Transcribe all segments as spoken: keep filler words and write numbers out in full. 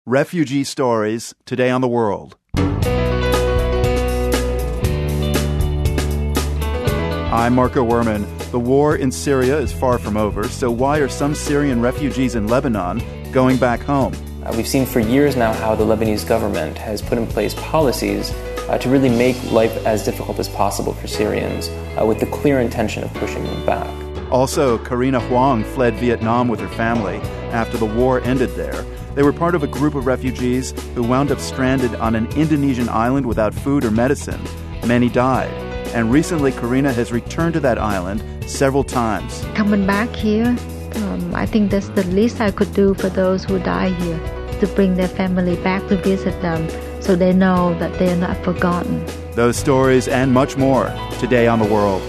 Refugee Stories, today on The World. I'm Marco Werman. The war in Syria is far from over, so why are some Syrian refugees in Lebanon going back home? Uh, we've seen for years now how the Lebanese government has put in place policies uh, to really make life as difficult as possible for Syrians, uh, with the clear intention of pushing them back. Also, Karina Huang fled Vietnam with her family after the war ended there. They were part of a group of refugees who wound up stranded on an Indonesian island without food or medicine. Many died. And recently, Karina has returned to that island several times. Coming back here, um, I think that's the least I could do for those who die here, to bring their family back to visit them so they know that they're not forgotten. Those stories and much more today on The World.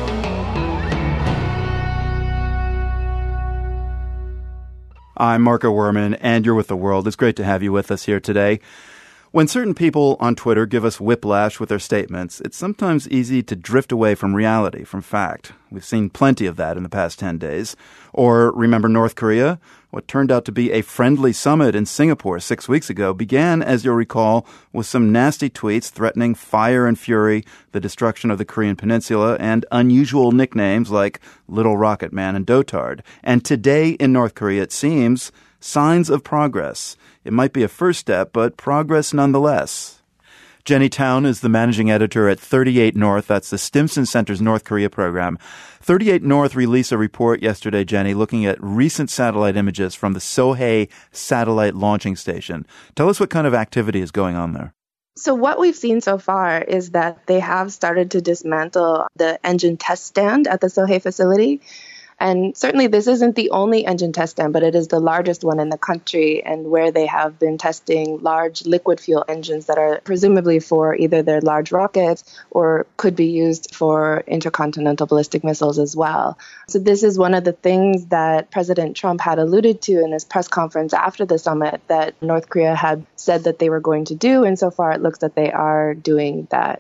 I'm Marco Werman, and you're with The World. It's great to have you with us here today. When certain people on Twitter give us whiplash with their statements, it's sometimes easy to drift away from reality, from fact. We've seen plenty of that in the past ten days. Or remember North Korea? What turned out to be a friendly summit in Singapore six weeks ago began, as you'll recall, with some nasty tweets threatening fire and fury, the destruction of the Korean peninsula, and unusual nicknames like Little Rocket Man and Dotard. And today in North Korea, it seems, signs of progress. It might be a first step, but progress nonetheless. Jenny Town is the managing editor at thirty-eight North. That's the Stimson Center's North Korea program. thirty-eight North released a report yesterday, Jenny, looking at recent satellite images from the Sohae satellite launching station. Tell us what kind of activity is going on there. So what we've seen so far is that they have started to dismantle the engine test stand at the Sohae facility. And certainly this isn't the only engine test stand, but it is the largest one in the country, and where they have been testing large liquid fuel engines that are presumably for either their large rockets or could be used for intercontinental ballistic missiles as well. So this is one of the things that President Trump had alluded to in his press conference after the summit that North Korea had said that they were going to do, and so far it looks that they are doing that.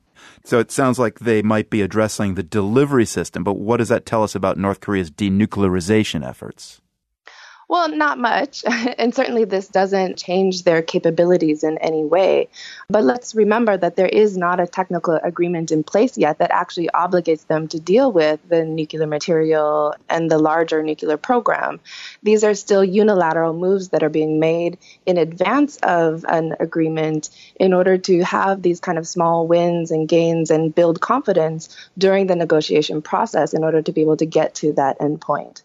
So it sounds like they might be addressing the delivery system, but what does that tell us about North Korea's denuclearization efforts? Well, not much. And certainly this doesn't change their capabilities in any way. But let's remember that there is not a technical agreement in place yet that actually obligates them to deal with the nuclear material and the larger nuclear program. These are still unilateral moves that are being made in advance of an agreement in order to have these kind of small wins and gains and build confidence during the negotiation process in order to be able to get to that end point.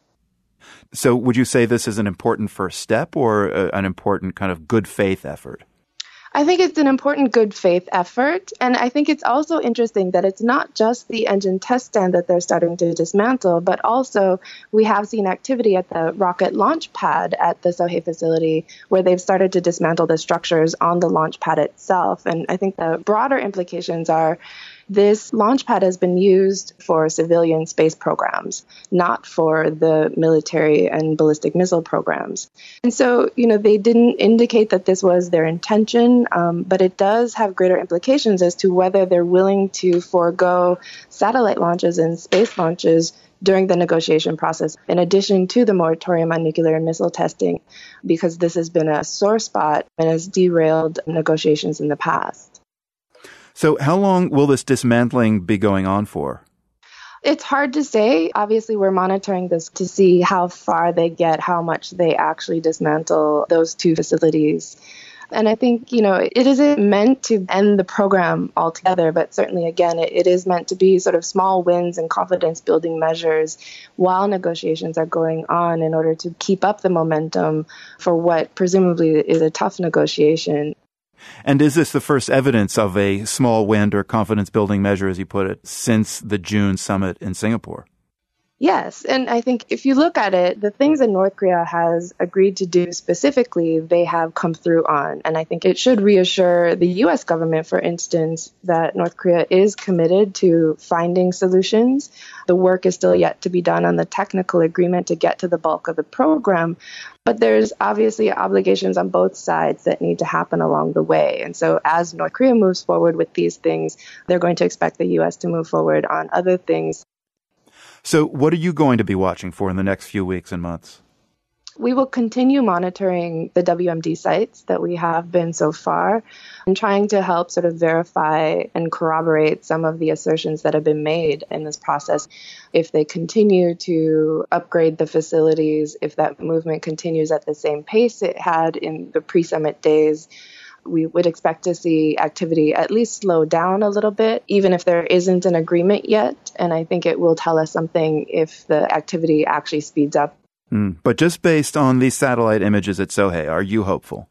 So would you say this is an important first step or a, an important kind of good faith effort? I think it's an important good faith effort. And I think it's also interesting that it's not just the engine test stand that they're starting to dismantle, but also we have seen activity at the rocket launch pad at the Sohae facility where they've started to dismantle the structures on the launch pad itself. And I think the broader implications are this launch pad has been used for civilian space programs, not for the military and ballistic missile programs. And so, you know, they didn't indicate that this was their intention, um, but it does have greater implications as to whether they're willing to forego satellite launches and space launches during the negotiation process, in addition to the moratorium on nuclear and missile testing, because this has been a sore spot and has derailed negotiations in the past. So how long will this dismantling be going on for? It's hard to say. Obviously, we're monitoring this to see how far they get, how much they actually dismantle those two facilities. And I think, you know, it isn't meant to end the program altogether, but certainly, again, it, it is meant to be sort of small wins and confidence-building measures while negotiations are going on in order to keep up the momentum for what presumably is a tough negotiation. And is this the first evidence of a small win or confidence-building measure, as you put it, since the June summit in Singapore? Yes, and I think if you look at it, the things that North Korea has agreed to do specifically, they have come through on. And I think it should reassure the U S government, for instance, that North Korea is committed to finding solutions. The work is still yet to be done on the technical agreement to get to the bulk of the program. But there's obviously obligations on both sides that need to happen along the way. And so as North Korea moves forward with these things, they're going to expect the U S to move forward on other things. So what are you going to be watching for in the next few weeks and months? We will continue monitoring the W M D sites that we have been so far and trying to help sort of verify and corroborate some of the assertions that have been made in this process. If they continue to upgrade the facilities, if that movement continues at the same pace it had in the pre-summit days, we would expect to see activity at least slow down a little bit, even if there isn't an agreement yet. And I think it will tell us something if the activity actually speeds up. Mm. But just based on these satellite images at Sohae, are you hopeful?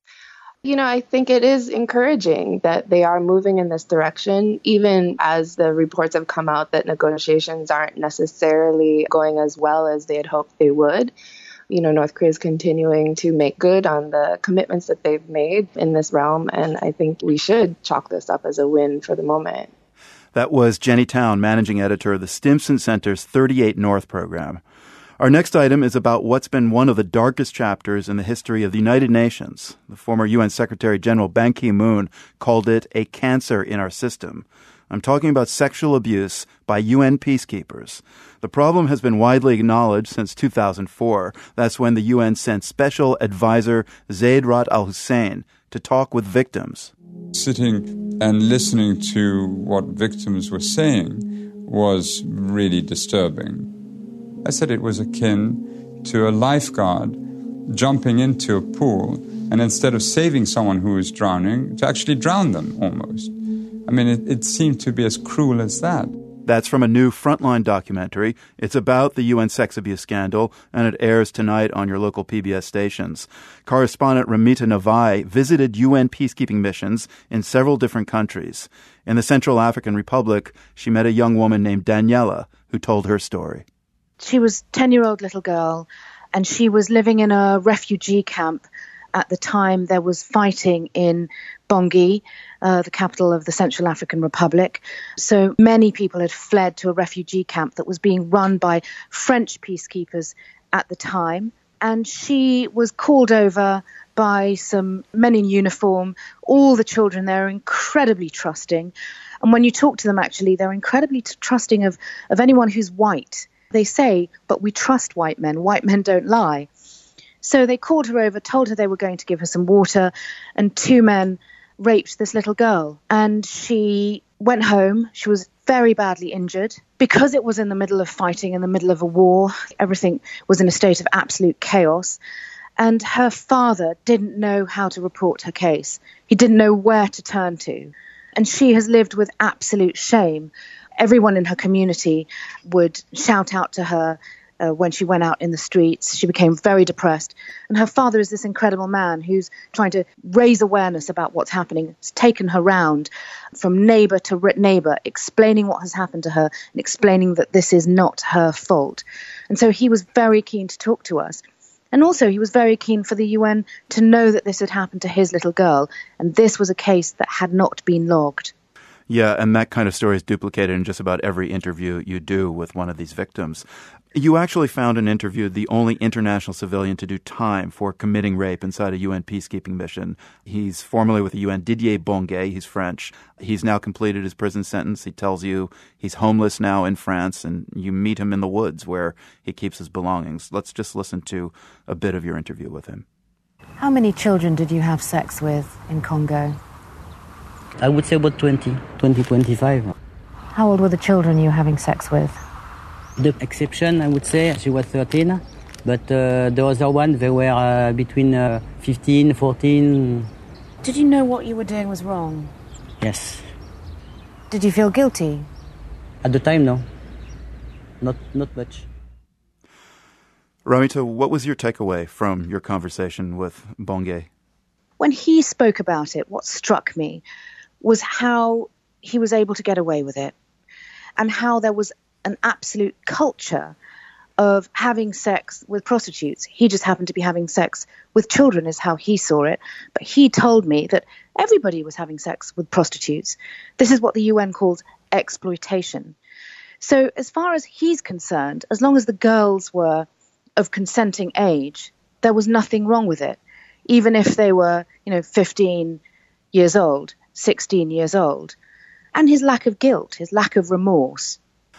You know, I think it is encouraging that they are moving in this direction, even as the reports have come out that negotiations aren't necessarily going as well as they had hoped they would. You know, North Korea is continuing to make good on the commitments that they've made in this realm, and I think we should chalk this up as a win for the moment. That was Jenny Town, managing editor of the Stimson Center's thirty-eight North program. Our next item is about what's been one of the darkest chapters in the history of the United Nations. The former U N Secretary General Ban Ki-moon called it a cancer in our system. I'm talking about sexual abuse by U N peacekeepers. The problem has been widely acknowledged since two thousand four. That's when the U N sent Special Advisor Zeid Ra'ad al-Hussein to talk with victims. Sitting and listening to what victims were saying was really disturbing. I said it was akin to a lifeguard jumping into a pool and instead of saving someone who is drowning, to actually drown them almost. I mean, it, it seemed to be as cruel as that. That's from a new Frontline documentary. It's about the U N sex abuse scandal, and it airs tonight on your local P B S stations. Correspondent Ramita Navai visited U N peacekeeping missions in several different countries. In the Central African Republic, she met a young woman named Daniela, who told her story. She was a ten-year-old little girl, and she was living in a refugee camp. At the time, there was fighting in Bangui, uh, the capital of the Central African Republic. So many people had fled to a refugee camp that was being run by French peacekeepers at the time. And she was called over by some men in uniform. All the children there are incredibly trusting. And when you talk to them, actually, they're incredibly t- trusting of, of anyone who's white. They say, but we trust white men. White men don't lie. So they called her over, told her they were going to give her some water, and two men raped this little girl. And she went home. She was very badly injured. Because it was in the middle of fighting, in the middle of a war, everything was in a state of absolute chaos. And her father didn't know how to report her case. He didn't know where to turn to. And she has lived with absolute shame. Everyone in her community would shout out to her uh, when she went out in the streets. She became very depressed. And her father is this incredible man who's trying to raise awareness about what's happening. He's taken her round from neighbor to neighbor, explaining what has happened to her and explaining that this is not her fault. And so he was very keen to talk to us. And also he was very keen for the U N to know that this had happened to his little girl. And this was a case that had not been logged. Yeah, and that kind of story is duplicated in just about every interview you do with one of these victims. You actually found and interviewed the only international civilian to do time for committing rape inside a U N peacekeeping mission. He's formerly with the U N, Didier Bongay. He's French. He's now completed his prison sentence. He tells you he's homeless now in France, and you meet him in the woods where he keeps his belongings. Let's just listen to a bit of your interview with him. How many children did you have sex with in Congo? I would say about twenty, twenty, twenty-five. How old were the children you were having sex with? The exception, I would say, she was thirteen. But uh, the other one, they were uh, between uh, fifteen, fourteen. Did you know what you were doing was wrong? Yes. Did you feel guilty? At the time, no. Not, not much. Ramita, what was your takeaway from your conversation with Bongay? When he spoke about it, what struck me was how he was able to get away with it and how there was an absolute culture of having sex with prostitutes. He just happened to be having sex with children is how he saw it. But he told me that everybody was having sex with prostitutes. This is what the U N calls exploitation. So as far as he's concerned, as long as the girls were of consenting age, there was nothing wrong with it. Even if they were, you know, fifteen years old, sixteen years old. And his lack of guilt, his lack of remorse.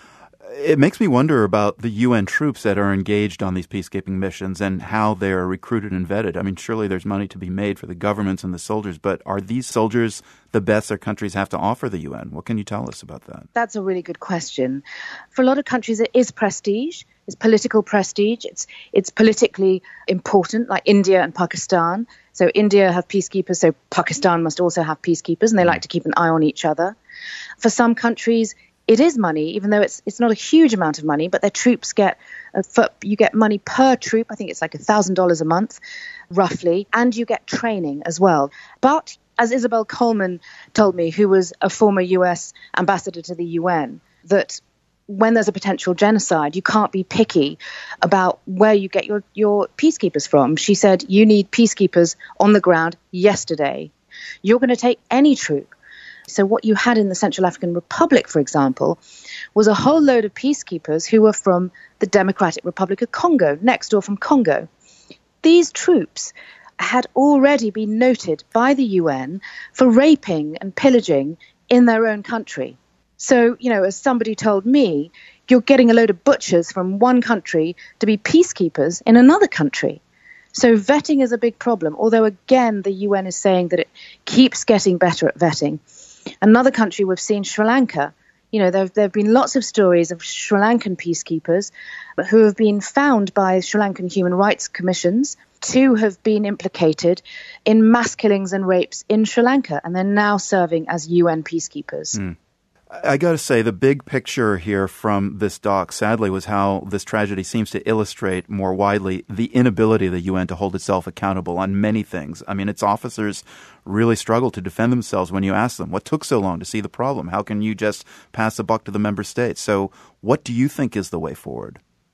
It makes me wonder about the U N troops that are engaged on these peacekeeping missions and how they're recruited and vetted. I mean, surely there's money to be made for the governments and the soldiers, but are these soldiers the best their countries have to offer the U N? What can you tell us about that? That's a really good question. For a lot of countries, it is prestige. It's political prestige. It's it's politically important, like India and Pakistan. So India have peacekeepers, so Pakistan must also have peacekeepers, and they like to keep an eye on each other. For some countries, it is money, even though it's it's not a huge amount of money, but their troops get, uh, for, you get money per troop. I think it's like one thousand dollars a month, roughly, and you get training as well. But as Isabel Coleman told me, who was a former U S ambassador to the U N, that when there's a potential genocide, you can't be picky about where you get your, your peacekeepers from. She said, you need peacekeepers on the ground yesterday. You're going to take any troop. So what you had in the Central African Republic, for example, was a whole load of peacekeepers who were from the Democratic Republic of Congo, next door from Congo. These troops had already been noted by the U N for raping and pillaging in their own country. So, you know, as somebody told me, you're getting a load of butchers from one country to be peacekeepers in another country. So vetting is a big problem, although, again, the U N is saying that it keeps getting better at vetting. Another country we've seen, Sri Lanka. You know, there have been lots of stories of Sri Lankan peacekeepers who have been found by Sri Lankan human rights commissions to have been implicated in mass killings and rapes in Sri Lanka, and they're now serving as U N peacekeepers. Mm. I got to say, the big picture here from this doc, sadly, was how this tragedy seems to illustrate more widely the inability of the U N to hold itself accountable on many things. I mean, its officers really struggle to defend themselves when you ask them, what took so long to see the problem? How can you just pass the buck to the member states? So what do you think is the way forward?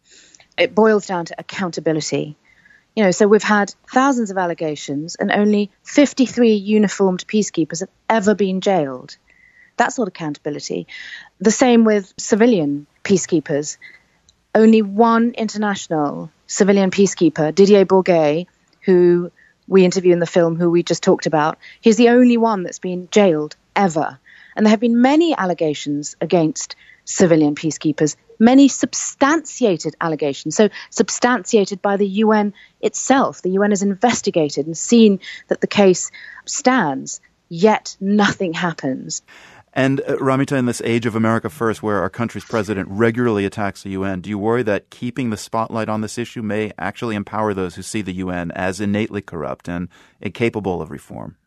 It boils down to accountability. You know, so we've had thousands of allegations and only fifty-three uniformed peacekeepers have ever been jailed. That's not accountability. The same with civilian peacekeepers. Only one international civilian peacekeeper, Didier Bourget, who we interview in the film, who we just talked about, he's the only one that's been jailed ever. And there have been many allegations against civilian peacekeepers, many substantiated allegations. So substantiated by the U N itself. The U N has investigated and seen that the case stands, yet nothing happens. And uh, Ramita, in this age of America First, where our country's president regularly attacks the U N, do you worry that keeping the spotlight on this issue may actually empower those who see the U N as innately corrupt and incapable of reform?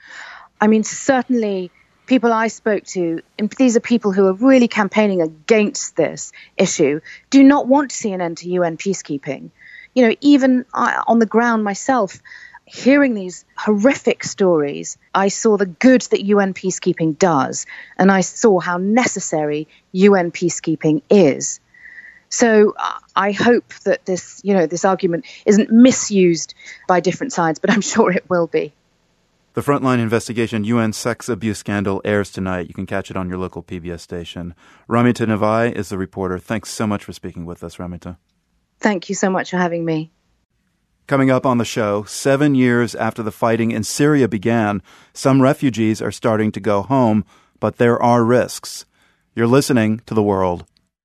I mean, certainly people I spoke to, and these are people who are really campaigning against this issue, do not want to see an end to U N peacekeeping. You know, even I, on the ground myself, hearing these horrific stories, I saw the good that U N peacekeeping does, and I saw how necessary U N peacekeeping is. So uh, I hope that this, you know, this argument isn't misused by different sides, but I'm sure it will be. The Frontline investigation U N sex abuse scandal airs tonight. You can catch it on your local P B S station. Ramita Navai is the reporter. Thanks so much for speaking with us, Ramita. Thank you so much for having me. Coming up on the show, seven years after the fighting in Syria began, some refugees are starting to go home, but there are risks. You're listening to The World.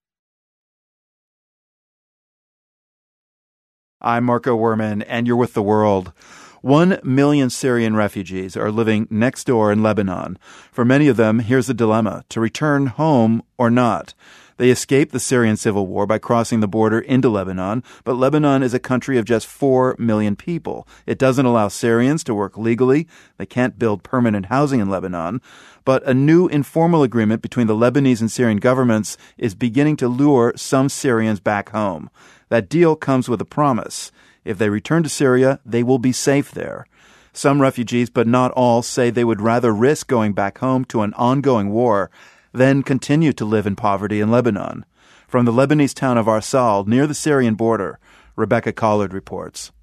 I'm Marco Werman, and you're with The World. One million Syrian refugees are living next door in Lebanon. For many of them, here's the dilemma: to return home or not. They escaped the Syrian civil war by crossing the border into Lebanon, but Lebanon is a country of just four million people. It doesn't allow Syrians to work legally. They can't build permanent housing in Lebanon. But a new informal agreement between the Lebanese and Syrian governments is beginning to lure some Syrians back home. That deal comes with a promise. If they return to Syria, they will be safe there. Some refugees, but not all, say they would rather risk going back home to an ongoing war then continue to live in poverty in Lebanon. From the Lebanese town of Arsal, near the Syrian border, Rebecca Collard reports.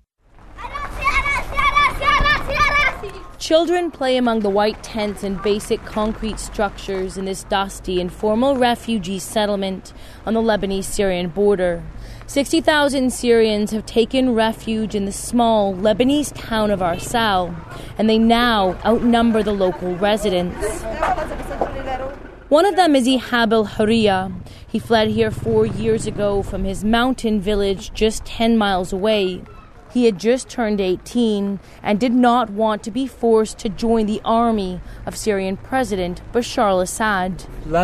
Children play among the white tents and basic concrete structures in this dusty, informal refugee settlement on the Lebanese-Syrian border. sixty thousand Syrians have taken refuge in the small Lebanese town of Arsal, and they now outnumber the local residents. One of them is Ihab al-Hurriya. He fled here four years ago from his mountain village just ten miles away. He had just turned eighteen and did not want to be forced to join the army of Syrian President Bashar al-Assad.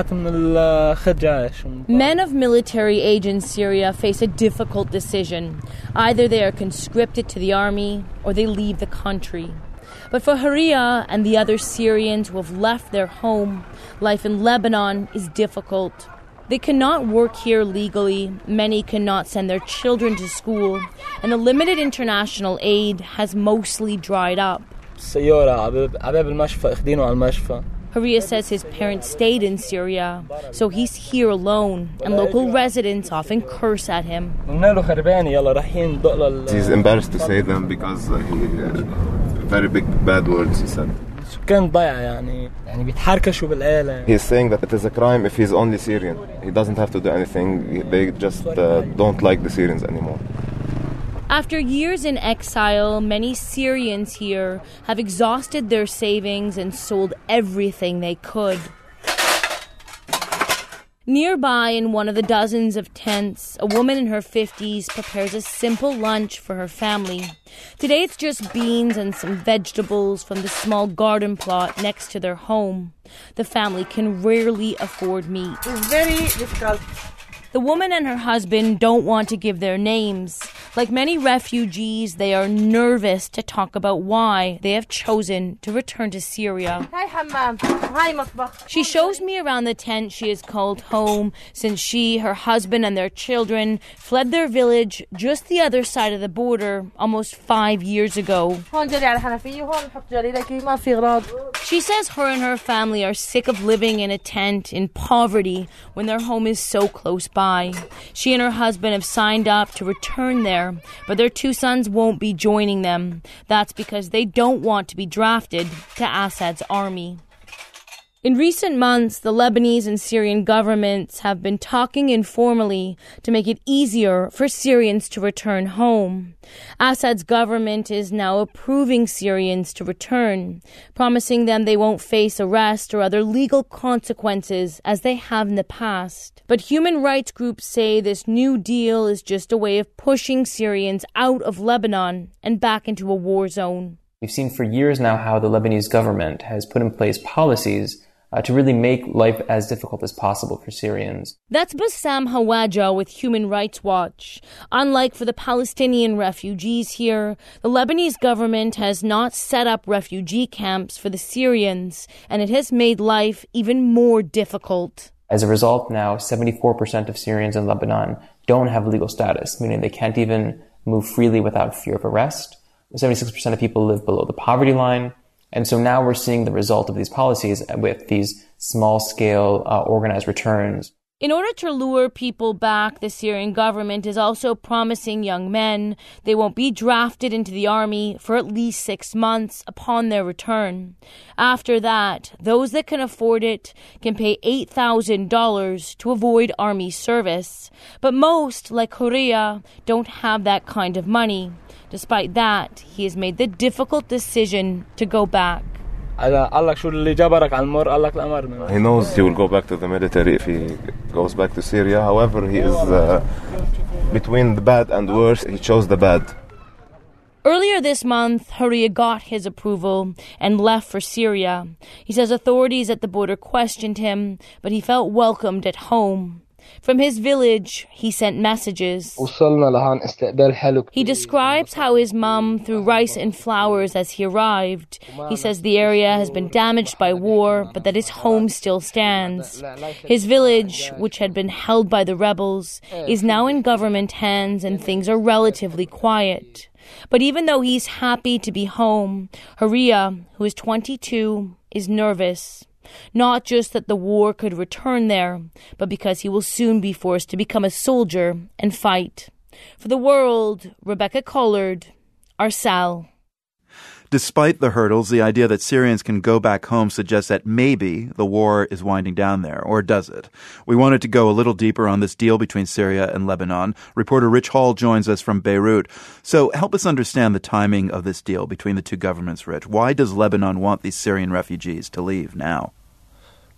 Men of military age in Syria face a difficult decision. Either they are conscripted to the army or they leave the country. But for Hariya and the other Syrians who have left their home, life in Lebanon is difficult. They cannot work here legally, many cannot send their children to school, and the limited international aid has mostly dried up. Hariya says his parents stayed in Syria, so he's here alone, and local residents often curse at him. He's embarrassed to say them because uh, he, uh, very big bad words he said. He's saying that it is a crime if he's only Syrian. He doesn't have to do anything. They just uh, don't like the Syrians anymore. After years in exile, many Syrians here have exhausted their savings and sold everything they could. Nearby, in one of the dozens of tents, a woman in her fifties prepares a simple lunch for her family. Today it's just beans and some vegetables from the small garden plot next to their home. The family can rarely afford meat. It's very difficult. The woman and her husband don't want to give their names. Like many refugees, they are nervous to talk about why they have chosen to return to Syria. She shows me around the tent she has called home since she, her husband, and their children fled their village just the other side of the border almost five years ago. She says her and her family are sick of living in a tent in poverty when their home is so close by. She and her husband have signed up to return there, but their two sons won't be joining them. That's because they don't want to be drafted to Assad's army. In recent months, the Lebanese and Syrian governments have been talking informally to make it easier for Syrians to return home. Assad's government is now approving Syrians to return, promising them they won't face arrest or other legal consequences as they have in the past. But human rights groups say this new deal is just a way of pushing Syrians out of Lebanon and back into a war zone. We've seen for years now how the Lebanese government has put in place policies Uh, to really make life as difficult as possible for Syrians. That's Bassam Hawaja with Human Rights Watch. Unlike for the Palestinian refugees here, the Lebanese government has not set up refugee camps for the Syrians, and it has made life even more difficult. As a result, now seventy-four percent of Syrians in Lebanon don't have legal status, meaning they can't even move freely without fear of arrest. seventy-six percent of people live below the poverty line. And so now we're seeing the result of these policies with these small-scale uh, organized returns. In order to lure people back, the Syrian government is also promising young men they won't be drafted into the army for at least six months upon their return. After that, those that can afford it can pay eight thousand dollars to avoid army service. But most, like Hariya, don't have that kind of money. Despite that, he has made the difficult decision to go back. He knows he will go back to the military if he goes back to Syria. However, he is uh, between the bad and worse. He chose the bad. Earlier this month, Hariya got his approval and left for Syria. He says authorities at the border questioned him, but he felt welcomed at home. From his village, he sent messages. He describes how his mum threw rice and flowers as he arrived. He says the area has been damaged by war, but that his home still stands. His village, which had been held by the rebels, is now in government hands and things are relatively quiet. But even though he's happy to be home, Hariya, who is twenty-two, is nervous. Not just that the war could return there, but because he will soon be forced to become a soldier and fight. For the World, Rebecca Collard, Arsal. Despite the hurdles, the idea that Syrians can go back home suggests that maybe the war is winding down there, or does it? We wanted to go a little deeper on this deal between Syria and Lebanon. Reporter Rich Hall joins us from Beirut. So help us understand the timing of this deal between the two governments, Rich. Why does Lebanon want these Syrian refugees to leave now?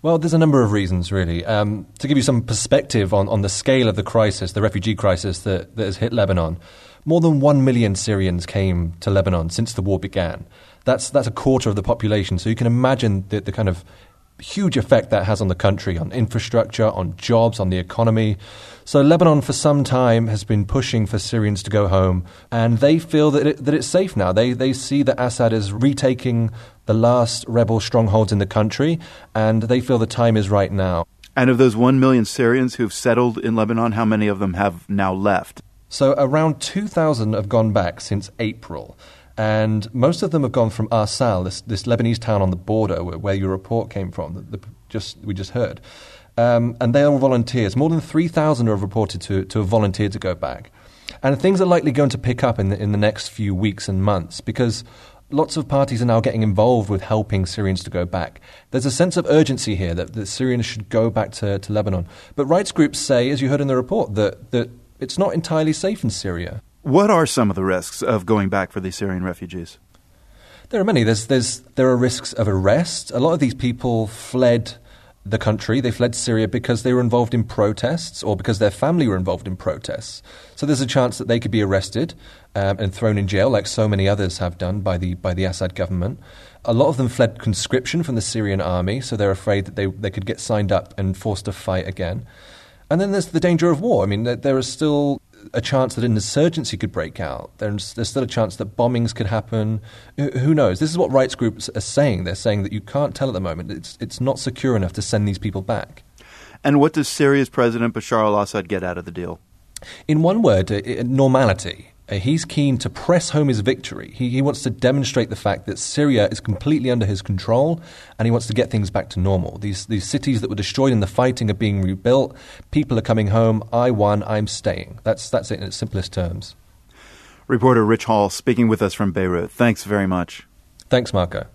Well, there's a number of reasons, really. Um, to give you some perspective on, on the scale of the crisis, the refugee crisis that, that has hit Lebanon, more than one million Syrians came to Lebanon since the war began. That's that's a quarter of the population. So you can imagine the, the kind of huge effect that has on the country, on infrastructure, on jobs, on the economy. So Lebanon for some time has been pushing for Syrians to go home, and they feel that it, that it's safe now. They they see that Assad is retaking the last rebel strongholds in the country, and they feel the time is right now. And of those one million Syrians who've settled in Lebanon, how many of them have now left? So around two thousand have gone back since April. And most of them have gone from Arsal, this, this Lebanese town on the border where, where your report came from, the, the, just we just heard. Um, and they are volunteers. More than three thousand have reported to, to have volunteered to go back. And things are likely going to pick up in the, in the next few weeks and months because lots of parties are now getting involved with helping Syrians to go back. There's a sense of urgency here that, that Syrians should go back to, to Lebanon. But rights groups say, as you heard in the report, that, that it's not entirely safe in Syria. What are some of the risks of going back for these Syrian refugees? There are many. There's, there's, there are risks of arrest. A lot of these people fled the country. They fled Syria because they were involved in protests or because their family were involved in protests. So there's a chance that they could be arrested um, and thrown in jail, like so many others have done by the by the Assad government. A lot of them fled conscription from the Syrian army, so they're afraid that they, they could get signed up and forced to fight again. And then there's the danger of war. I mean, there, there is still a chance that an insurgency could break out. There's, there's still a chance that bombings could happen. Who knows? This is what rights groups are saying. They're saying that you can't tell at the moment. It's, it's not secure enough to send these people back. And what does Syria's President Bashar al-Assad get out of the deal? In one word, uh, normality. Uh, he's keen to press home his victory. He, he wants to demonstrate the fact that Syria is completely under his control, and he wants to get things back to normal. These these cities that were destroyed in the fighting are being rebuilt. People are coming home. I won. I'm staying. That's that's it in its simplest terms. Reporter Rich Hall speaking with us from Beirut. Thanks very much. Thanks, Marco.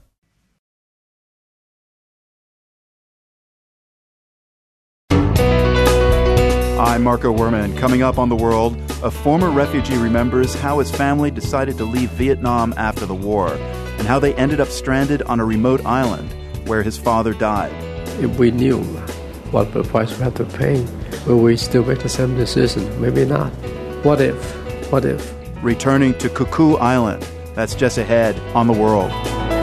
I'm Marco Werman. Coming up on The World, a former refugee remembers how his family decided to leave Vietnam after the war and how they ended up stranded on a remote island where his father died. If we knew what the price we had to pay, will we still make the same decision? Maybe not. What if? What if? Returning to Cuckoo Island. That's just ahead on The World.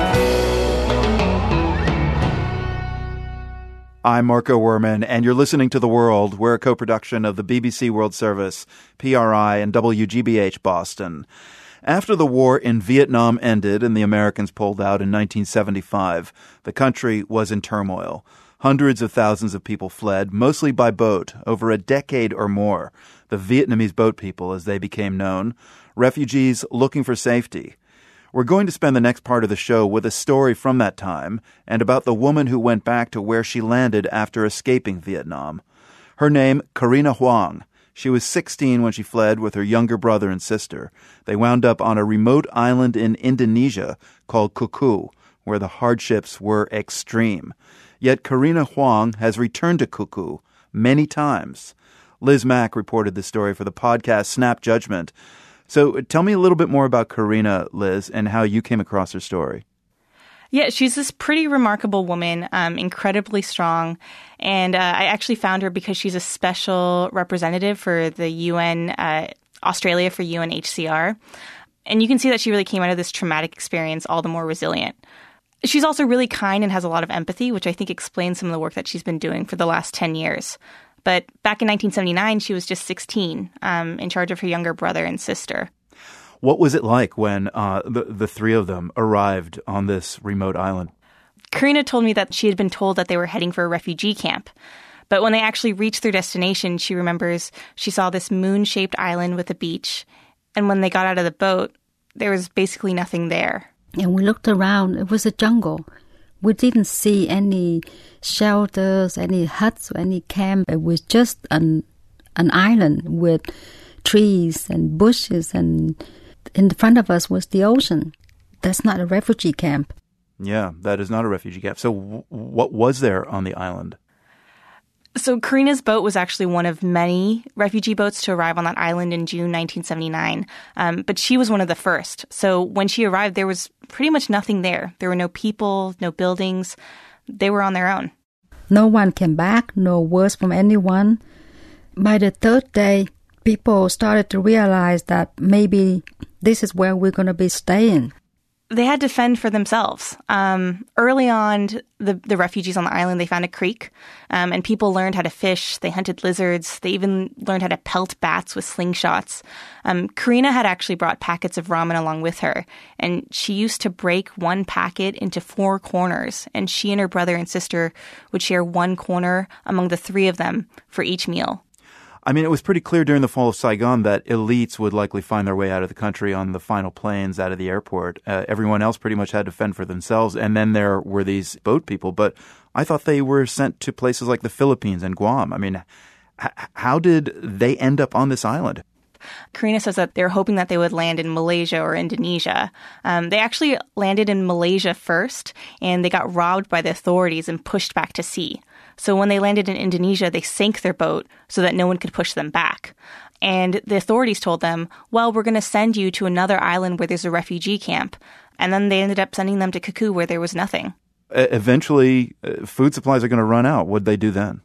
I'm Marco Werman, and you're listening to The World. We're a co-production of the B B C World Service, P R I, and W G B H Boston. After the war in Vietnam ended and the Americans pulled out in nineteen seventy-five, the country was in turmoil. Hundreds of thousands of people fled, mostly by boat, over a decade or more. The Vietnamese boat people, as they became known, refugees looking for safety. We're going to spend the next part of the show with a story from that time and about the woman who went back to where she landed after escaping Vietnam. Her name, Karina Huang. She was sixteen when she fled with her younger brother and sister. They wound up on a remote island in Indonesia called Cuckoo, where the hardships were extreme. Yet Karina Huang has returned to Cuckoo many times. Liz Mack reported the story for the podcast Snap Judgment. So tell me a little bit more about Karina, Liz, and how you came across her story. Yeah, she's this pretty remarkable woman, um, incredibly strong. And uh, I actually found her because she's a special representative for the U N, uh, Australia for U N H C R. And you can see that she really came out of this traumatic experience all the more resilient. She's also really kind and has a lot of empathy, which I think explains some of the work that she's been doing for the last ten years. But back in nineteen seventy-nine, she was just sixteen, um, in charge of her younger brother and sister. What was it like when uh, the, the three of them arrived on this remote island? Karina told me that she had been told that they were heading for a refugee camp. But when they actually reached their destination, she remembers she saw this moon-shaped island with a beach. And when they got out of the boat, there was basically nothing there. And we looked around. It was a jungle. We didn't see any shelters, any huts, or any camp. It was just an an island with trees and bushes, and in front of us was the ocean. That's not a refugee camp. Yeah, that is not a refugee camp. So w- what was there on the island? So Karina's boat was actually one of many refugee boats to arrive on that island in June nineteen seventy-nine. Um, but she was one of the first. So when she arrived, there was pretty much nothing there. There were no people, no buildings. They were on their own. No one came back, no words from anyone. By the third day, people started to realize that maybe this is where we're going to be staying. They had to fend for themselves. Um, early on, the, the refugees on the island, they found a creek, um, and people learned how to fish. They hunted lizards. They even learned how to pelt bats with slingshots. Um, Karina had actually brought packets of ramen along with her, and she used to break one packet into four corners, and she and her brother and sister would share one corner among the three of them for each meal. I mean, it was pretty clear during the fall of Saigon that elites would likely find their way out of the country on the final planes out of the airport. Uh, everyone else pretty much had to fend for themselves. And then there were these boat people. But I thought they were sent to places like the Philippines and Guam. I mean, h- how did they end up on this island? Karina says that they're hoping that they would land in Malaysia or Indonesia. Um, they actually landed in Malaysia first, and they got robbed by the authorities and pushed back to sea. So when they landed in Indonesia, they sank their boat so that no one could push them back. And the authorities told them, well, we're going to send you to another island where there's a refugee camp. And then they ended up sending them to Cuckoo where there was nothing. Uh, eventually, uh, food supplies are going to run out. What'd they do then?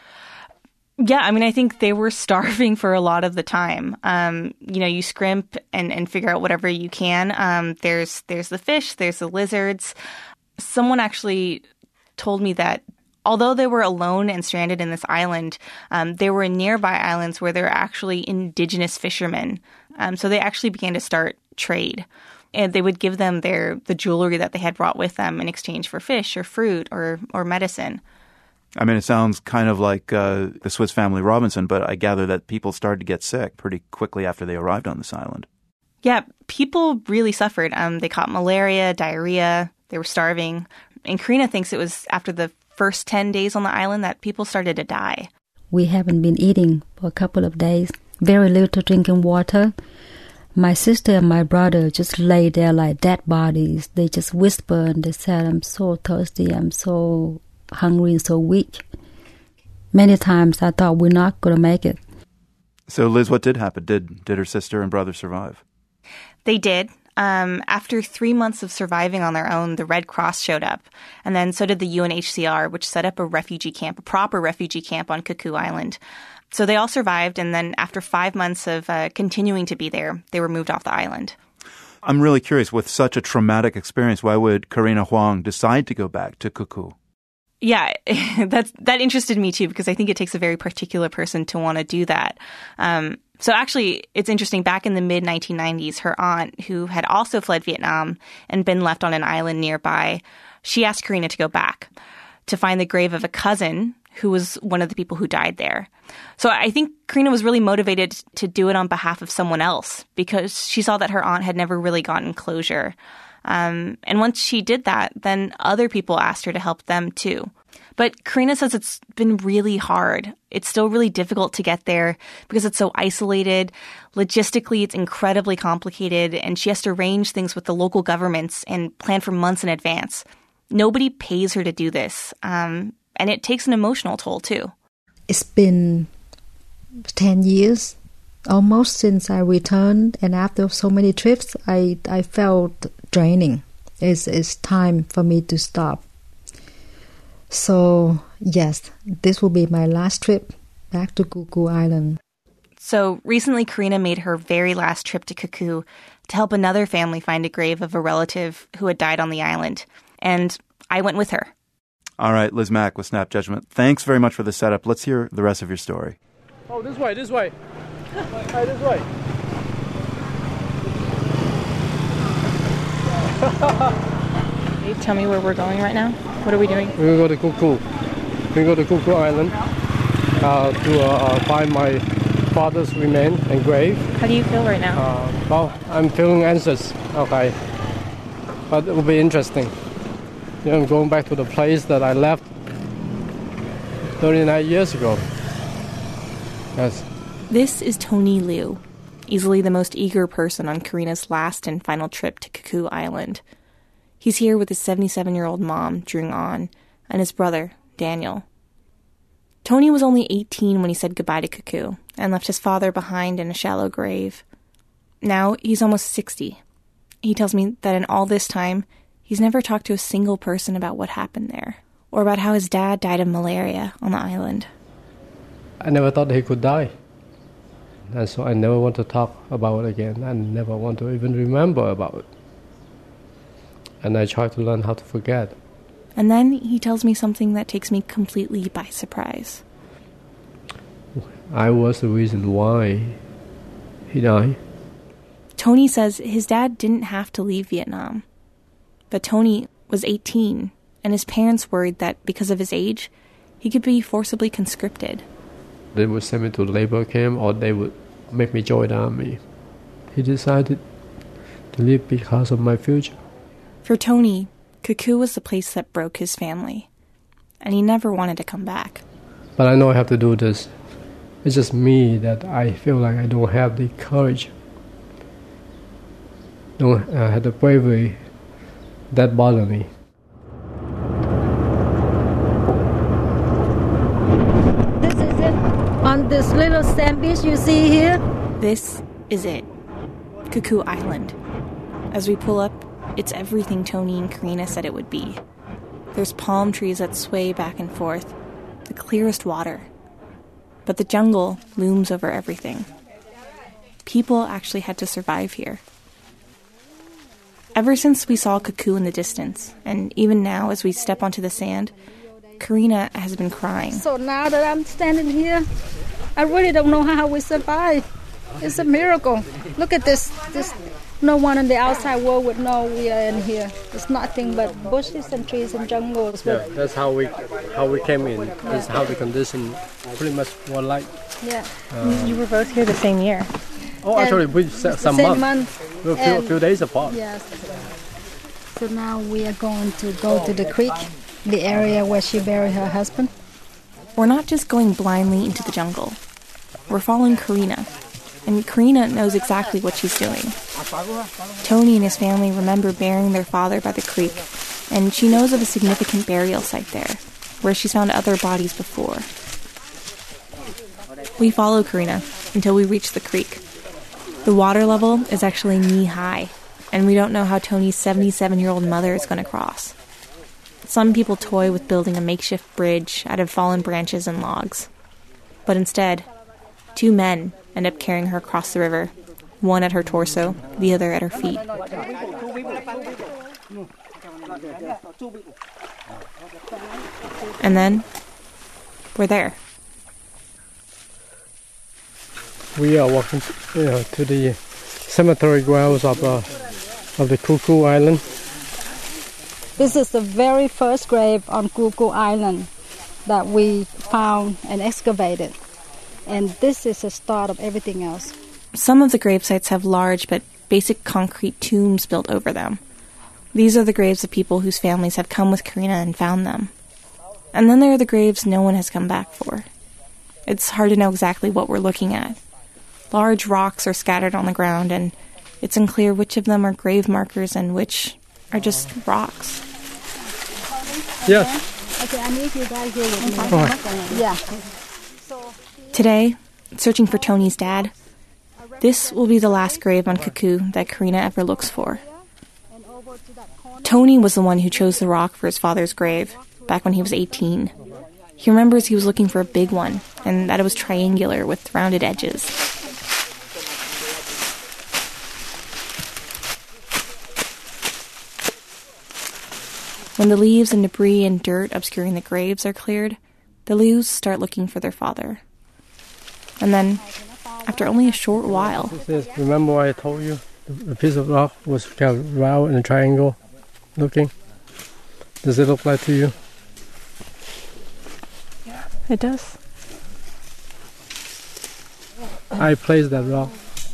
Yeah, I mean, I think they were starving for a lot of the time. Um, you know, you scrimp and, and figure out whatever you can. Um, there's there's the fish, there's the lizards. Someone actually told me that although they were alone and stranded in this island, um, there were nearby islands where there were actually indigenous fishermen. Um, so they actually began to start trade. And they would give them their the jewelry that they had brought with them in exchange for fish or fruit or, or medicine. I mean, it sounds kind of like uh, the Swiss Family Robinson, but I gather that people started to get sick pretty quickly after they arrived on this island. Yeah, people really suffered. Um, they caught malaria, diarrhea, they were starving. And Karina thinks it was after the first ten days on the island that people started to die. We haven't been eating for a couple of days. Very little drinking water. My sister and my brother just lay there like dead bodies. They just whisper and they said, I'm so thirsty, I'm so hungry and so weak. Many times I thought we're not going to make it. So, Liz, what did happen? Did did her sister and brother survive? They did. Um, after three months of surviving on their own, the Red Cross showed up. And then so did the U N H C R, which set up a refugee camp, a proper refugee camp on Cuckoo Island. So they all survived. And then after five months of uh, continuing to be there, they were moved off the island. I'm really curious, with such a traumatic experience, why would Karina Huang decide to go back to Cuckoo? Yeah, that's, that interested me too, because I think it takes a very particular person to want to do that. Um, so actually, it's interesting, back in the mid nineteen nineties, her aunt, who had also fled Vietnam and been left on an island nearby, she asked Karina to go back to find the grave of a cousin who was one of the people who died there. So I think Karina was really motivated to do it on behalf of someone else because she saw that her aunt had never really gotten closure. Um, and once she did that, then other people asked her to help them too. But Karina says it's been really hard. It's still really difficult to get there because it's so isolated. Logistically, it's incredibly complicated, and she has to arrange things with the local governments and plan for months in advance. Nobody pays her to do this, um, and it takes an emotional toll too. It's been ten years almost since I returned, and after so many trips, I, I felt draining. It's, it's time for me to stop. So, yes, this will be my last trip back to Cuckoo Island. So, recently Karina made her very last trip to Cuckoo to help another family find a grave of a relative who had died on the island. And I went with her. All right, Liz Mack with Snap Judgment. Thanks very much for the setup. Let's hear the rest of your story. Oh, this way, this way. Hi, this way. Can you tell me where we're going right now? What are we doing? We're going to go to Cuckoo. We go to Cuckoo Island uh, to uh, find my father's remain and grave. How do you feel right now? Uh, well, I'm feeling anxious. Okay, but it will be interesting. You know, I'm going back to the place that I left thirty-nine years ago. Yes. This is Tony Liu, easily the most eager person on Karina's last and final trip to Cuckoo Island. He's here with his seventy-seven-year-old mom, Jung An, and his brother, Daniel. Tony was only eighteen when he said goodbye to Cuckoo and left his father behind in a shallow grave. Now he's almost sixty. He tells me that in all this time, he's never talked to a single person about what happened there, or about how his dad died of malaria on the island. I never thought he could die. And so I never want to talk about it again. I never want to even remember about it. And I try to learn how to forget. And then he tells me something that takes me completely by surprise. I was the reason why he died. Tony says his dad didn't have to leave Vietnam. But Tony was eighteen, and his parents worried that because of his age, he could be forcibly conscripted. They would send me to labor camp, or they would make me join the army. He decided to leave because of my future. For Tony, Kuk Koo was the place that broke his family, and he never wanted to come back. But I know I have to do this. It's just me that I feel like I don't have the courage, don't uh, have the bravery that bother me. This is it. On this little sand beach you see here? This is it. Kuk Koo Island. As we pull up, it's everything Tony and Karina said it would be. There's palm trees that sway back and forth, the clearest water. But the jungle looms over everything. People actually had to survive here. Ever since we saw Kuk Koo in the distance, and even now as we step onto the sand, Karina has been crying. So now that I'm standing here, I really don't know how we survive. It's a miracle. Look at this. This no one in the outside world would know we are in here. It's nothing but bushes and trees and jungles. Yeah, that's how we how we came in. Yeah. That's how the condition pretty much were like. Yeah. Uh, you were both here the same year. Oh, and actually, we some months. Month. We were a few, few days apart. Yes. So now we are going to go to the creek, the area where she buried her husband. We're not just going blindly into the jungle. We're following Karina. And Karina knows exactly what she's doing. Tony and his family remember burying their father by the creek, and she knows of a significant burial site there, where she's found other bodies before. We follow Karina until we reach the creek. The water level is actually knee-high, and we don't know how Tony's seventy-seven-year-old mother is going to cross. Some people toy with building a makeshift bridge out of fallen branches and logs. But instead, two men end up carrying her across the river, one at her torso, the other at her feet. And then, we're there. We are walking you know, to the cemetery grounds of, uh, of the Kuk Koo Island. This is the very first grave on Kuk Koo Island that we found and excavated. And this is the start of everything else. Some of the grave sites have large but basic concrete tombs built over them. These are the graves of people whose families have come with Karina and found them. And then there are the graves no one has come back for. It's hard to know exactly what we're looking at. Large rocks are scattered on the ground, and it's unclear which of them are grave markers and which are just rocks. Yes. Okay, I need you guys here with me. Oh. Yeah. Today, searching for Tony's dad, this will be the last grave on Kuk Koo that Karina ever looks for. Tony was the one who chose the rock for his father's grave back when he was eighteen. He remembers he was looking for a big one, and that it was triangular with rounded edges. When the leaves and debris and dirt obscuring the graves are cleared, the Lius start looking for their father. And then, after only a short while... Remember what I told you? The piece of rock was kind of round and a triangle looking. Does it look like to you? Yeah, it does. I placed that rock.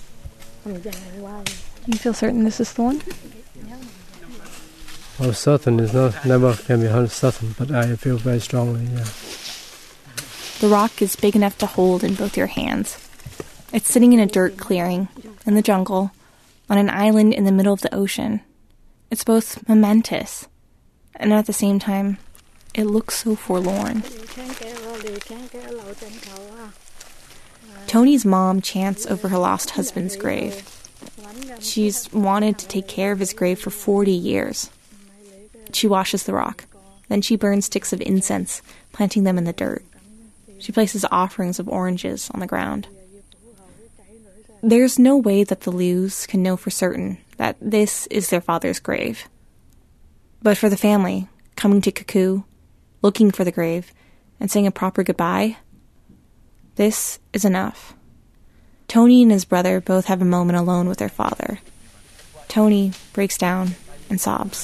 You feel certain this is the one? Well, certain is not, never can be one hundred percent certain, but I feel very strongly, yeah. The rock is big enough to hold in both your hands. It's sitting in a dirt clearing, in the jungle, on an island in the middle of the ocean. It's both momentous, and at the same time, it looks so forlorn. Tony's mom chants over her lost husband's grave. She's wanted to take care of his grave for forty years. She washes the rock, Then she burns sticks of incense, planting them in the dirt. She places offerings of oranges on the ground. There's no way that the Lius can know for certain that this is their father's grave. But for the family, coming to Kuku, looking for the grave, and saying a proper goodbye, this is enough. Tony and his brother both have a moment alone with their father. Tony breaks down and sobs.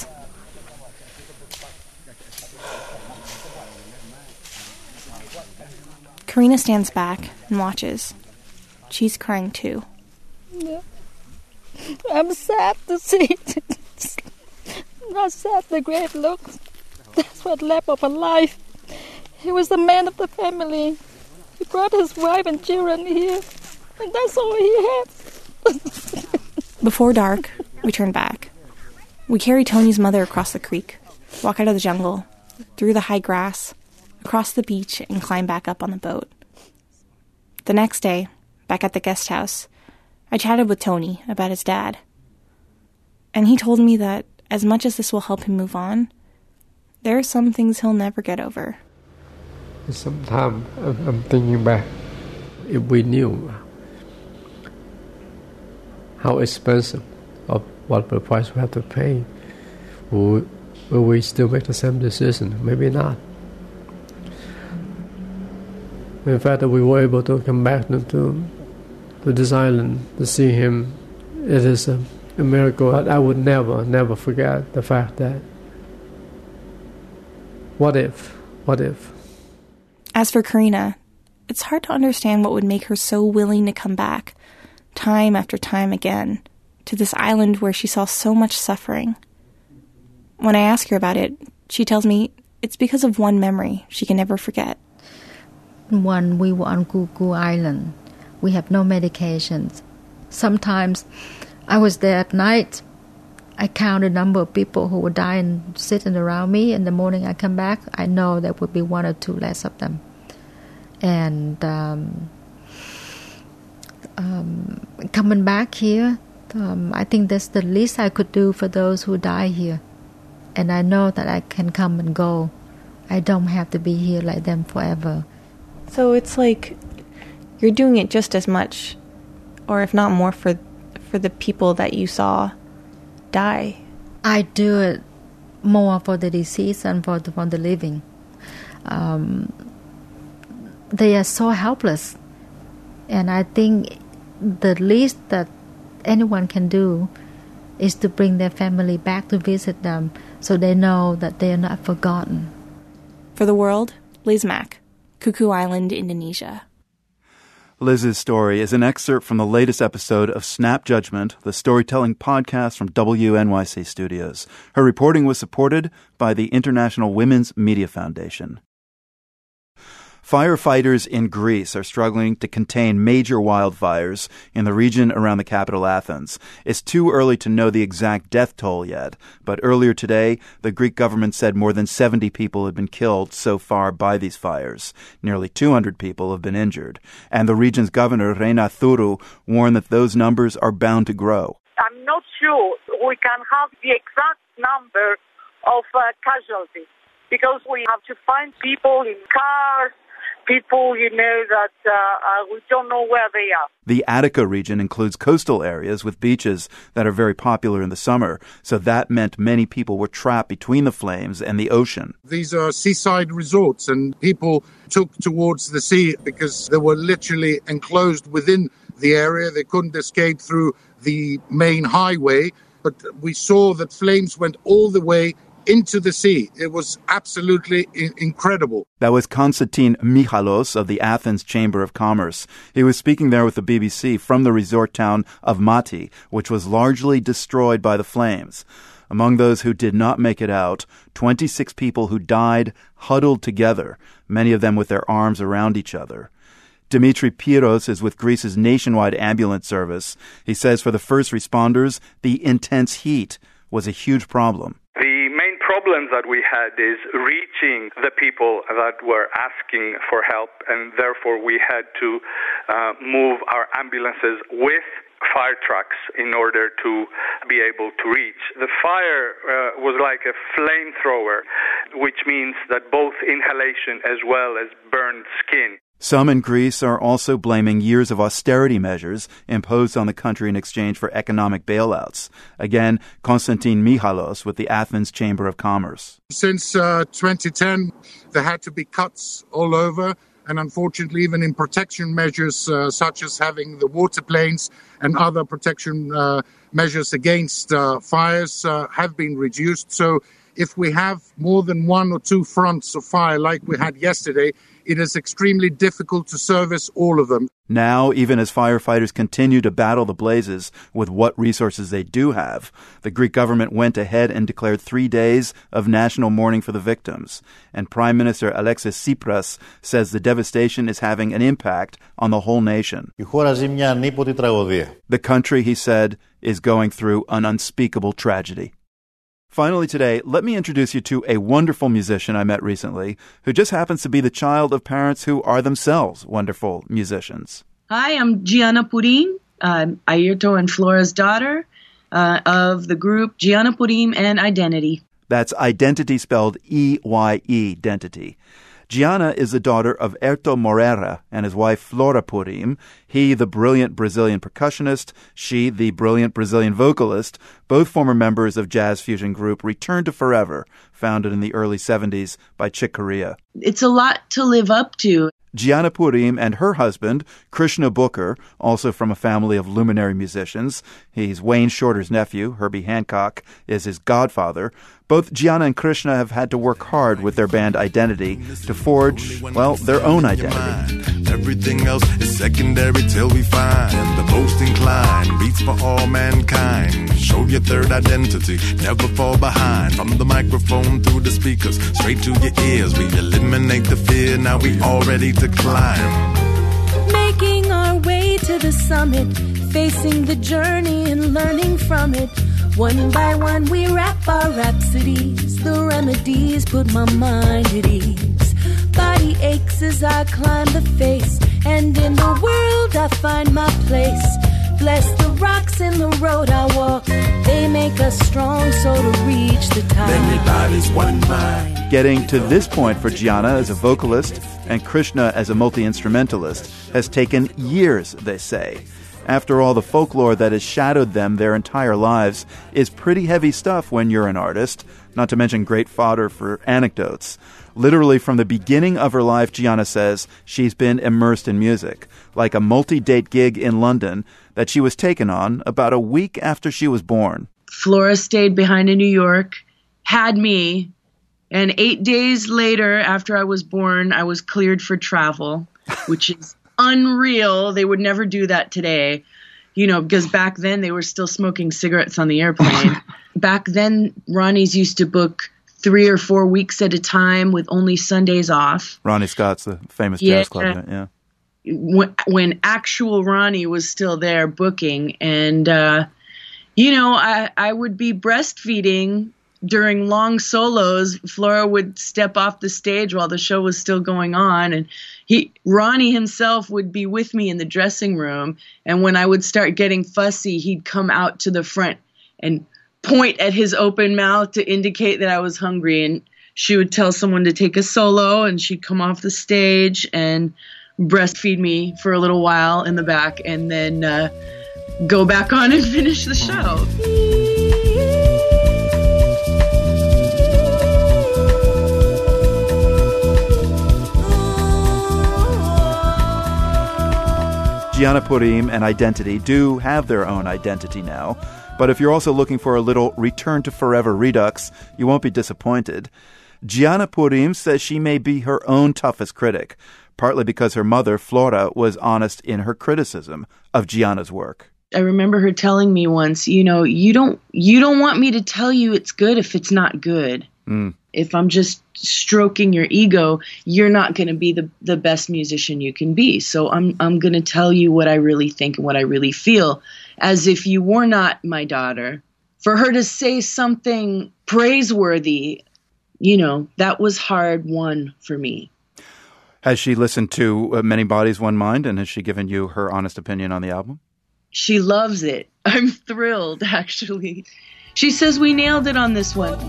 Karina stands back and watches. She's crying too. Yeah. I'm sad to see it. How sad the grave looks. That's what left of a life. He was the man of the family. He brought his wife and children here, and that's all he had. Before dark, we turn back. We carry Tony's mother across the creek, walk out of the jungle, through the high grass, across the beach, and climb back up on the boat. The next day, back at the guest house, I chatted with Tony about his dad. And he told me that as much as this will help him move on, there are some things he'll never get over. Sometimes I'm thinking back, if we knew how expensive of what the price we have to pay, will, will we still make the same decision? Maybe not. In fact, that we were able to come back to, to, to this island to see him, it is a, a miracle. I, I would never, never forget the fact that, what if, what if? As for Karina, it's hard to understand what would make her so willing to come back, time after time again, to this island where she saw so much suffering. When I ask her about it, she tells me it's because of one memory she can never forget. When we were on Kuku Island, we have no medications. Sometimes I was there at night. I count the number of people who were dying sitting around me. In the morning I come back, I know there would be one or two less of them. And um, um, coming back here, um, I think that's the least I could do for those who die here. And I know that I can come and go. I don't have to be here like them forever. So it's like you're doing it just as much, or if not more, for for the people that you saw die. I do it more for the deceased and for the, for the living. Um, they are so helpless. And I think the least that anyone can do is to bring their family back to visit them so they know that they are not forgotten. For the World, Liz Mak, Kuku Island, Indonesia. Liz's story is an excerpt from the latest episode of Snap Judgment, the storytelling podcast from W N Y C Studios. Her reporting was supported by the International Women's Media Foundation. Firefighters in Greece are struggling to contain major wildfires in the region around the capital Athens. It's too early to know the exact death toll yet, but earlier today, the Greek government said more than seventy people have been killed so far by these fires. Nearly two hundred people have been injured. And the region's governor, Rena Thuru, warned that those numbers are bound to grow. I'm not sure we can have the exact number of uh, casualties because we have to find people in cars, people, you know, that uh, uh, we don't know where they are. The Attica region includes coastal areas with beaches that are very popular in the summer, so that meant many people were trapped between the flames and the ocean. These are seaside resorts, and people took towards the sea because they were literally enclosed within the area. They couldn't escape through the main highway, but we saw that flames went all the way into the sea. It was absolutely I- incredible. That was Konstantin Michalos of the Athens Chamber of Commerce. He was speaking there with the B B C from the resort town of Mati, which was largely destroyed by the flames. Among those who did not make it out, twenty-six people who died huddled together, many of them with their arms around each other. Dimitri Piros is with Greece's nationwide ambulance service. He says for the first responders, the intense heat was a huge problem. The main problem problems that we had is reaching the people that were asking for help, and therefore we had to uh, move our ambulances with fire trucks in order to be able to reach. The fire uh, was like a flamethrower, which means that both inhalation as well as burned skin. Some in Greece are also blaming years of austerity measures imposed on the country in exchange for economic bailouts. Again, Konstantin Michalos with the Athens Chamber of Commerce. Since uh, twenty ten, there had to be cuts all over. And unfortunately, even in protection measures uh, such as having the water planes and other protection uh, measures against uh, fires uh, have been reduced. So if we have more than one or two fronts of fire like we had yesterday, it is extremely difficult to service all of them. Now, even as firefighters continue to battle the blazes with what resources they do have, the Greek government went ahead and declared three days of national mourning for the victims. And Prime Minister Alexis Tsipras says the devastation is having an impact on the whole nation. The country, he said, is going through an unspeakable tragedy. Finally today, let me introduce you to a wonderful musician I met recently who just happens to be the child of parents who are themselves wonderful musicians. Hi, I'm Gianna Purim, uh, Ayrton and Flora's daughter uh, of the group Gianna Purim and Identity. That's Identity spelled E Y E, Dentity. Gianna is the daughter of Erto Moreira and his wife Flora Purim, he the brilliant Brazilian percussionist, she the brilliant Brazilian vocalist, both former members of jazz fusion group Return to Forever, founded in the early seventies by Chick Corea. It's a lot to live up to. Gianna Purim and her husband, Krishna Booker, also from a family of luminary musicians. He's Wayne Shorter's nephew. Herbie Hancock is his godfather. Both Gianna and Krishna have had to work hard with their band Identity to forge, well, their own identity. Everything else is secondary till we find the most inclined beats for all mankind. Show your third identity, never fall behind. From the microphone through the speakers, straight to your ears. We eliminate the fear, now we all ready to climb. Making our way to the summit, facing the journey and learning from it. One by one we rap our rhapsodies, the remedies put my mind at ease. Body aches as I climb the face, and in the world I find my place. Bless the rocks in the road I walk, they make us strong so to reach the top. Many bodies, one mind. Getting to this point for Gianna as a vocalist and Krishna as a multi-instrumentalist has taken years, they say. After all, the folklore that has shadowed them their entire lives is pretty heavy stuff when you're an artist, not to mention great fodder for anecdotes. Literally from the beginning of her life, Gianna says, she's been immersed in music, like a multi-date gig in London that she was taken on about a week after she was born. Flora stayed behind in New York, had me, and eight days later after I was born, I was cleared for travel, which is unreal. They would never do that today, you know, because back then they were still smoking cigarettes on the airplane. Back then, Ronnie's used to book three or four weeks at a time with only Sundays off. Ronnie Scott's the famous yeah, jazz club, yeah. When, when actual Ronnie was still there booking. And, uh, you know, I, I would be breastfeeding during long solos. Flora would step off the stage while the show was still going on, and he, Ronnie himself would be with me in the dressing room. And when I would start getting fussy, he'd come out to the front and point at his open mouth to indicate that I was hungry. And she would tell someone to take a solo, and she'd come off the stage and breastfeed me for a little while in the back, and then uh, go back on and finish the show. Gianna Purim and Identity do have their own identity now, but if you're also looking for a little Return to Forever redux, you won't be disappointed. Gianna Purim says she may be her own toughest critic, partly because her mother, Flora, was honest in her criticism of Gianna's work. I remember her telling me once, you know, you don't you don't want me to tell you it's good if it's not good. Mm. If I'm just stroking your ego, you're not going to be the, the best musician you can be. So I'm I'm going to tell you what I really think and what I really feel, as if you were not my daughter. For her to say something praiseworthy you know, that was hard won for me. Has she listened to uh, Many Bodies, One Mind, and has she given you her honest opinion on the album? She loves it. I'm thrilled, actually. She says we nailed it on this one.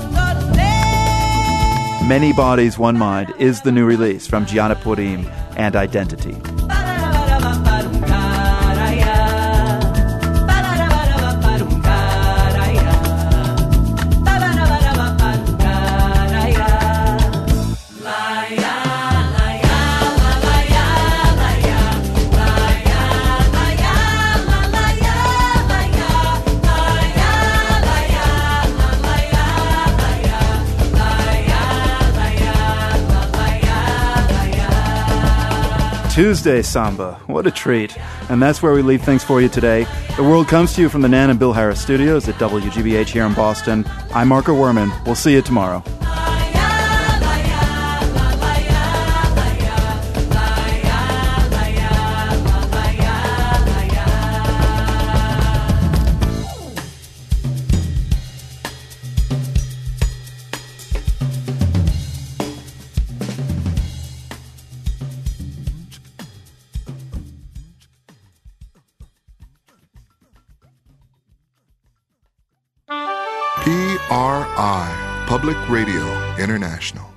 Many Bodies, One Mind is the new release from Gianna Purim and Identity. Tuesday Samba. What a treat. And that's where we leave things for you today. The World comes to you from the Nan and Bill Harris studios at W G B H here in Boston. I'm Marco Werman. We'll see you tomorrow. P R I, Public Radio International.